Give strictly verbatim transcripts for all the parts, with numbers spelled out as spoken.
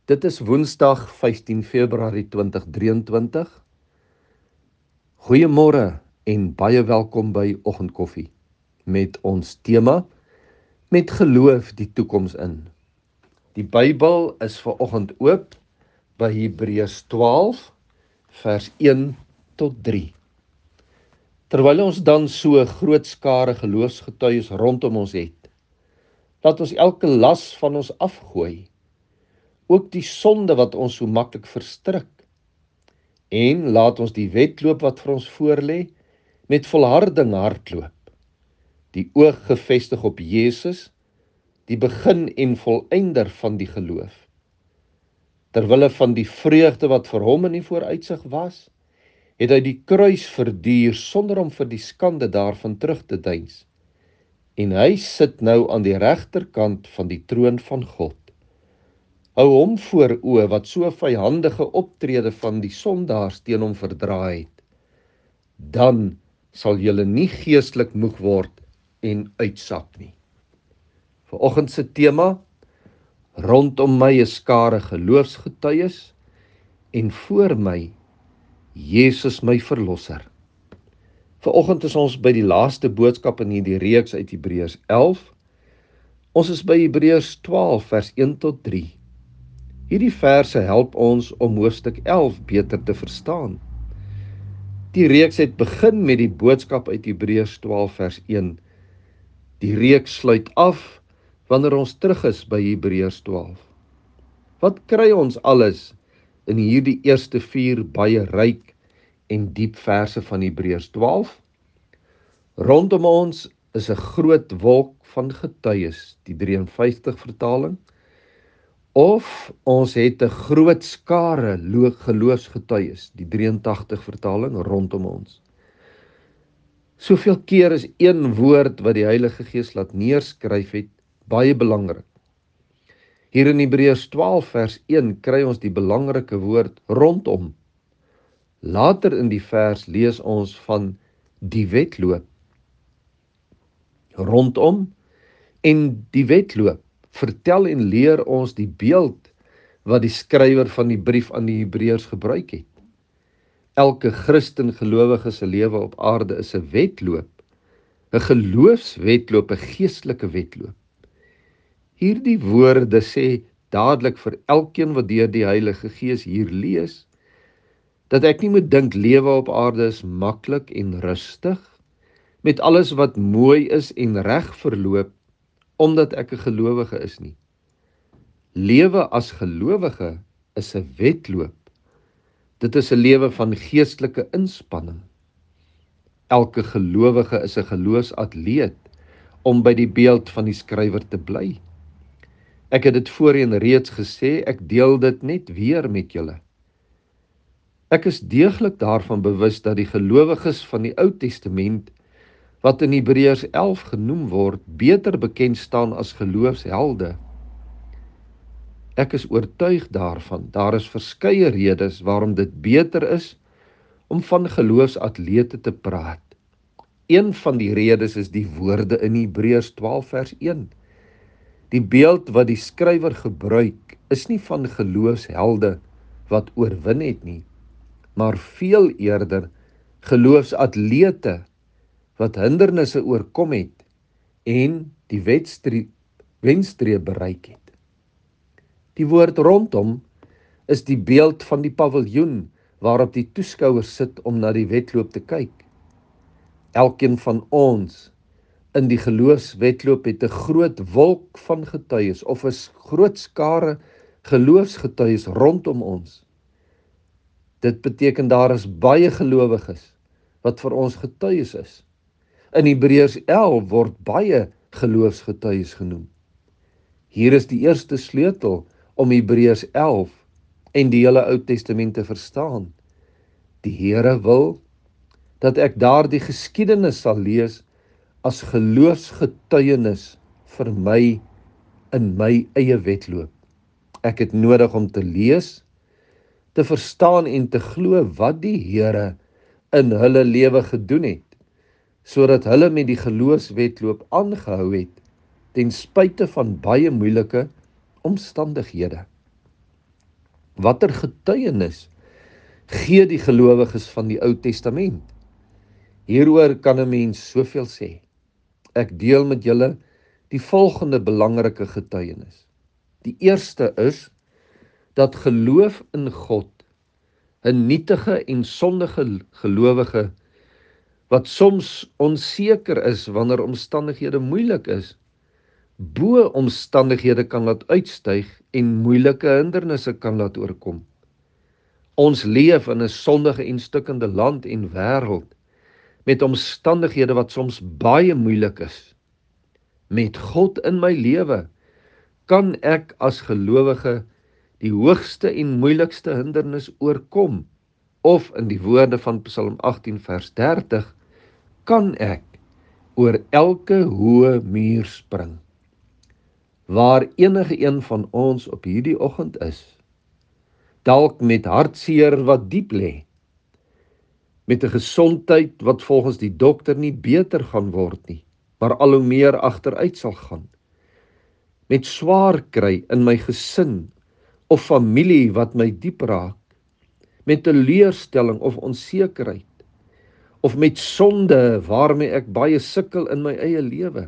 Dit is Woensdag vyftien Februarie tweeduisend drieëntwintig. Goeiemôre en baie welkom by Oggendkoffie met ons tema met geloof die toekoms in. Die Bybel is vanoggend oop by Hebreërs twaalf vers een tot drie. Terwyl ons dan so groot skare geloofsgetuies rondom ons het, laat ons elke las van ons afgooi, ook die sonde wat ons so maklik verstrik, en laat ons die wedloop wat vir ons voorlê met volharding hardloop, die oog gefestig op Jesus, die begin en volëinder van die geloof. Terwille van die vreugde wat vir hom in die vooruitsig was, het hy die kruis verduur sonder om vir die skande daarvan terug te deins. En hy sit nou aan die regterkant van die troon van God. Hou hom voor oë wat so vyhandige optrede van die sondaars teen hom verdraai het. Dan sal julle nie geestelik moeg word en uitsap nie. Vanoggend se tema: rondom my 'n skare geloofsgetuies en voor my Jesus my verlosser. Vanoggend is ons by die laaste boodskap in hierdie reeks uit Hebreërs elf. Ons is by Hebreërs twaalf vers een tot drie. Hierdie verse help ons om hoofstuk elf beter te verstaan. Die reeks het begin met die boodskap uit Hebreërs twaalf vers een. Die reeks sluit af wanneer ons terug is by Hebreërs twaalf. Wat kry ons alles in hierdie eerste vier baie ryk en diep verse van Hebreërs twaalf? Rondom ons is 'n groot wolk van getuies, die drie en vyftig vertaling, of ons het 'n groot skare geloofsgetuies, die drie en tagtig vertaling, rondom ons. Soveel keer is een woord wat die Heilige Gees laat neerskryf het, baie belangrik. Hier in Hebreërs twaalf vers een kry ons die belangrike woord rondom. Later in die vers lees ons van die wedloop. Rondom en die wedloop vertel en leer ons die beeld wat die skrywer van die brief aan die Hebreërs gebruik het. Elke Christen gelowige se lewe op aarde is 'n wedloop, 'n geloofswedloop, 'n geestelike wedloop. Hierdie woorde sê dadelik vir elkeen wat deur die Heilige Gees hier lees, dat ek nie moet dink lewe op aarde is maklik en rustig, met alles wat mooi is en reg verloop, omdat ek 'n gelowige is nie. Lewe as gelowige is 'n wedloop. Dit is 'n lewe van geestelike inspanning. Elke gelowige is 'n geloofsatleet, om by die beeld van die skrywer te bly. Ek het dit voorheen reeds gesê, ek deel dit net weer met julle. Ek is deeglik daarvan bewus dat die gelowiges van die Ou Testament, wat in Hebreërs elf genoem word, beter bekend staan as geloofshelde. Ek is oortuig daarvan, daar is verskeie redes waarom dit beter is om van geloofsatlete te praat. Een van die redes is die woorde in Hebreërs twaalf vers een. Die beeld wat die skrywer gebruik, is nie van geloofshelde wat oorwin het nie, maar veel eerder geloofsatlete wat hindernisse oorkom het en die wenstreep bereik het. Die woord rondom is die beeld van die paviljoen waarop die toeskouers sit om na die wedloop te kyk. Elkeen van ons in die geloofswedloop het 'n groot wolk van getuies of 'n groot skare geloofsgetuies rondom ons. Dit beteken daar is baie gelowiges wat vir ons getuies is. In Hebreërs elf word baie geloofsgetuies genoem. Hier is die eerste sleutel om Hebreërs elf en die hele Ou Testament te verstaan. Die Here wil dat ek daardie geskiedenis sal lees as geloofsgetuienis vir my in my eie wedloop. Ek het nodig om te lees, te verstaan en te glo wat die Here in hulle lewe gedoen het, sodat hulle met die geloofswedloop aangehou het, ten spyte van baie moeilike omstandighede. Watter getuienis gee die gelowiges van die Ou Testament? Hieroor kan 'n mens soveel sê. Ek deel met julle die volgende belangrike getuienis. Die eerste is dat geloof in God 'n nietige en sondige gelowige wat soms onseker is wanneer omstandighede moeilik is, bo omstandighede kan laat uitstyg en moeilike hindernisse kan laat oorkom. Ons leef in 'n sondige en stikkende land en wêreld met omstandighede wat soms baie moeilik is. Met God in my lewe kan ek as gelowige die hoogste en moeilikste hindernis oorkom, of in die woorde van Psalm agttien vers dertig, kan ek oor elke hoë muur spring. Waar enige een van ons op hierdie oggend is, dalk met hartseer wat diep lê, met 'n gesondheid wat volgens die dokter nie beter gaan word nie, maar al hoe meer agteruit sal gaan, met swaar kry in my gesin of familie wat my diep raak, met teleurstelling of onsekerheid, of met sonde waarmee ek baie sukkel in my eie lewe,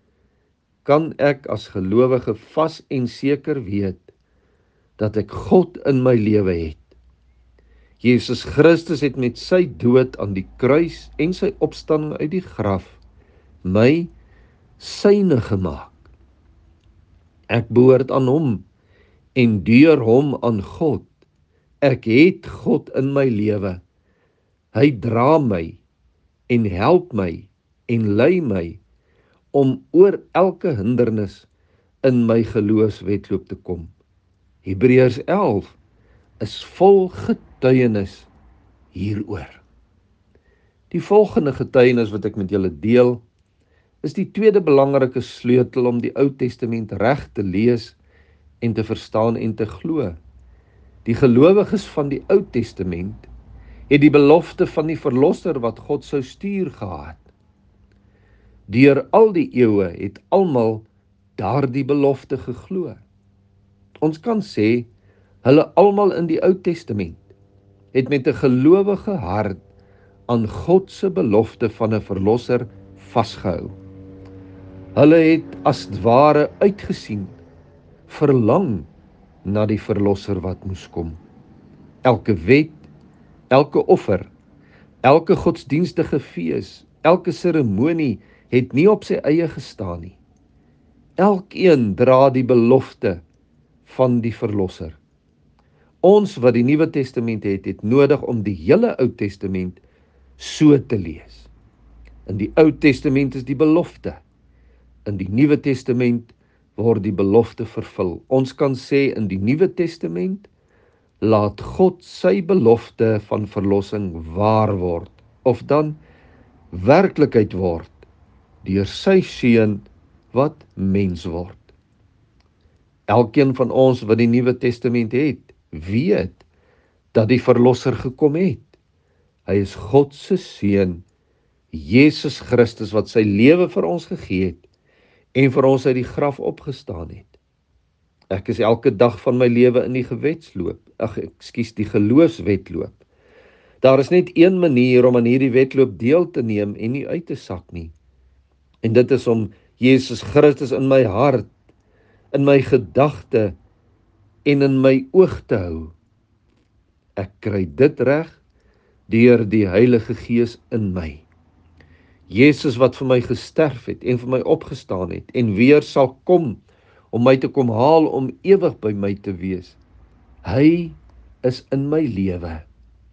kan ek as gelowige vas en seker weet dat ek God in my lewe het. Jesus Christus het met sy dood aan die kruis en sy opstanding uit die graf my syne gemaak. Ek behoort aan hom en deur hom aan God. Ek het God in my lewe. Hy dra my en help my en lei my om oor elke hindernis in my geloofswedloop te kom. Hebreërs elf is vol getuienis hieroor. Die volgende getuienis wat ek met julle deel, is die tweede belangrike sleutel om die Ou Testament reg te lees en te verstaan en te glo. Die gelowiges van die Ou Testament het die belofte van die verlosser wat God sou stuur gehad. Deur al die eeue het almal daardie belofte geglo. Ons kan sê, hulle almal in die Ou Testament het met 'n gelowige hart aan God se belofte van 'n verlosser vasgehou. Hulle het as ware uitgesien, verlang na die verlosser wat moes kom. Elke wet, elke offer, elke godsdienstige fees, elke seremonie het nie op sy eie gestaan nie. Elkeen dra die belofte van die verlosser. Ons wat die Nuwe Testament het, het nodig om die hele Ou Testament so te lees. In die Ou Testament is die belofte. In die Nuwe Testament word die belofte vervul. Ons kan sê in die Nuwe Testament laat God sy belofte van verlossing waar word, of dan werklikheid word, deur sy seun wat mens word. Elkeen van ons wat die Nuwe Testament het, weet dat die verlosser gekom het. Hy is God se seun, Jesus Christus, wat sy lewe vir ons gegee het en vir ons uit die graf opgestaan het. Ek is elke dag van my lewe in die gewetsloop, ag, ekskuus, die geloofswedloop. Daar is net een manier om aan hierdie wedloop deel te neem en nie uit te sak nie. En dit is om Jesus Christus in my hart, in my gedagte en in my oog te hou. Ek kry dit reg deur die Heilige Gees in my. Jesus wat vir my gesterf het en vir my opgestaan het en weer sal kom om my te kom haal om ewig by my te wees. Hy is in my lewe.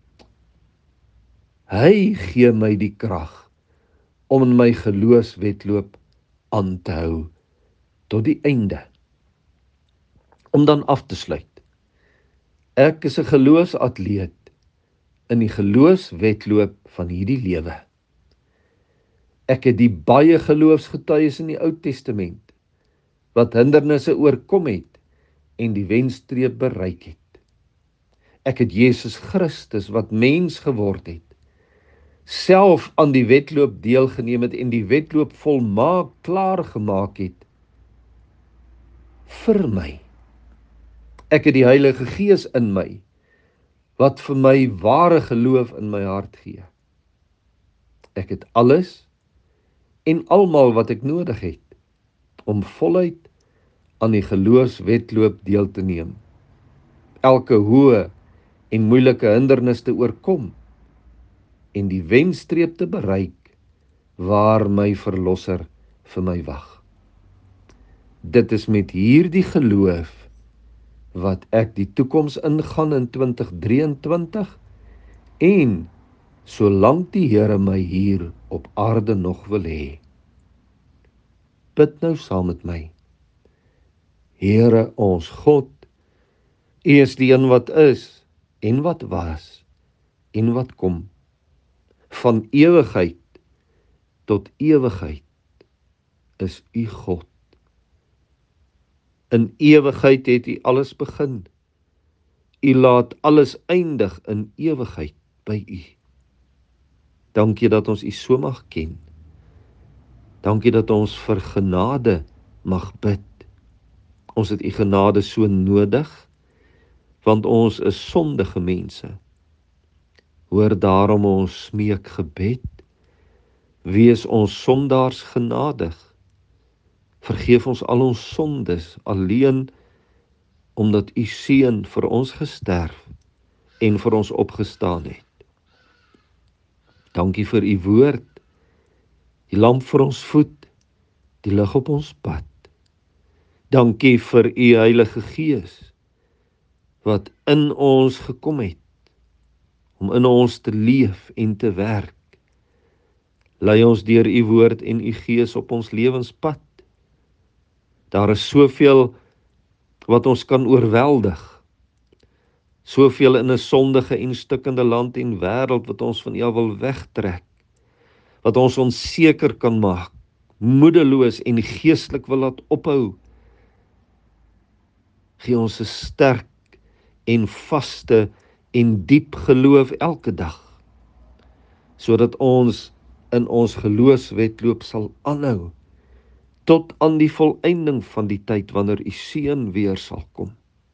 Hy gee my die krag om in my geloofswedloop aan te hou tot die einde. Om dan af te sluit. Ek is 'n geloofsatleet in die geloofswedloop van hierdie lewe. Ek het die baie geloofsgetuies in die Ou Testament wat hindernisse oorkom het en die wenstreep bereik het. Ek het Jesus Christus wat mens geword het, self aan die wedloop deelgeneem het en die wedloop volmaak klaar gemaak het vir my. Ek het die Heilige Gees in my, wat vir my ware geloof in my hart gee. Ek het alles en almal wat ek nodig het, om voluit aan die geloofswedloop deel te neem. Elke hoë en moeilike hindernis te oorkom, en die wenstreep te bereik, waar my Verlosser vir my wag. Dit is met hierdie geloof, wat ek die toekoms ingaan in twintig drieëntwintig, en solank die Here my hier op aarde nog wil hê. Bid nou saam met my. Here ons God, U is die een wat is, en wat was, en wat kom. Van ewigheid tot ewigheid is U God. In ewigheid het U alles begin. U laat alles eindig in ewigheid by U. Dankie dat ons U so mag ken. Dankie dat ons vir genade mag bid. Ons het U genade so nodig, want ons is sondige mense. Hoor daarom ons smeek gebed. Wees ons sondaars genadig. Vergeef ons al ons sondes, alleen omdat U Seun vir ons gesterf en vir ons opgestaan het. Dankie vir U woord, die lamp vir ons voet, die lig op ons pad. Dankie vir U Heilige Gees, wat in ons gekom het, om in ons te leef en te werk. Lei ons deur U woord en U Gees op ons lewenspad. Daar is soveel wat ons kan oorweldig, soveel in 'n sondige en stikkende land en wêreld wat ons van U wil wegtrek, wat ons onseker kan maak, moedeloos en geestelik wil laat ophou. Gee ons 'n sterk en vaste en diep geloof elke dag, sodat ons in ons geloofswedloop sal aanhou, tot aan die volëinding van die tyd, wanneer U Seun weer sal kom.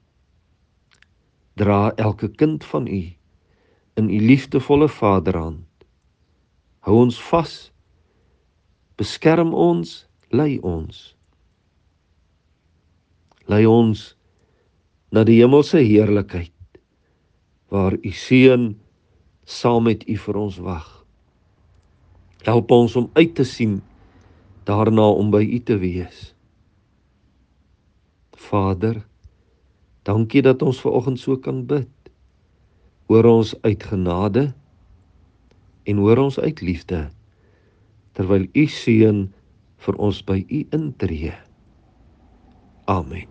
Dra elke kind van U in U liefdevolle vaderhand. Hou ons vas, beskerm ons, lei ons. Lei ons na die hemelse heerlikheid, waar U Seun saam met U vir ons wag. Help ons om uit te sien daarna om by U te wees. Vader, dankie dat ons vanoggend so kan bid. Hoor ons uit genade en hoor ons uit liefde, terwyl U Seun vir ons by U intree. Amen.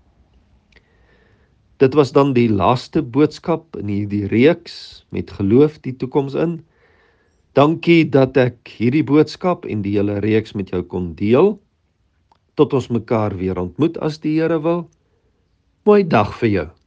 Dit was dan die laaste boodskap in hierdie reeks met geloof die toekoms in. Dankie dat ek hierdie boodskap en die hele reeks met jou kon deel. Tot ons mekaar weer ontmoet as die Here wil. Mooi dag vir jou.